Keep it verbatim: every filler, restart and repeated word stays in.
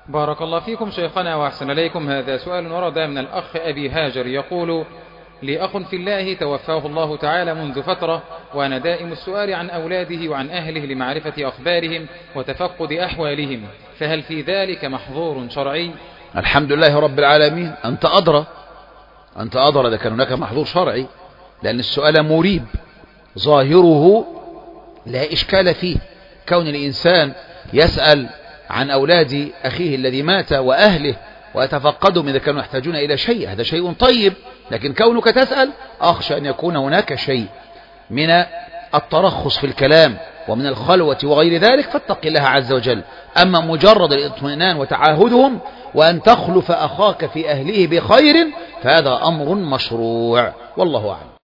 بارك الله فيكم شيخنا وأحسن إليكم. هذا سؤال ورد من الأخ أبي هاجر يقول: لي أخ في الله توفاه الله تعالى منذ فترة، وأنا دائم السؤال عن أولاده وعن أهله لمعرفة أخبارهم وتفقد أحوالهم، فهل في ذلك محظور شرعي؟ الحمد لله رب العالمين، أنت أدرى أنت أدرى إذا كان هناك محظور شرعي، لأن السؤال مريب ظاهره لا إشكال فيه. كون الإنسان يسأل عن أولاد أخيه الذي مات وأهله ويتفقدهم إذا كانوا يحتاجون إلى شيء، هذا شيء طيب. لكن كونك تسأل أخشى أن يكون هناك شيء من الترخص في الكلام ومن الخلوة وغير ذلك، فاتق الله عز وجل. أما مجرد الاطمئنان وتعاهدهم وأن تخلف أخاك في أهله بخير فهذا أمر مشروع، والله أعلم.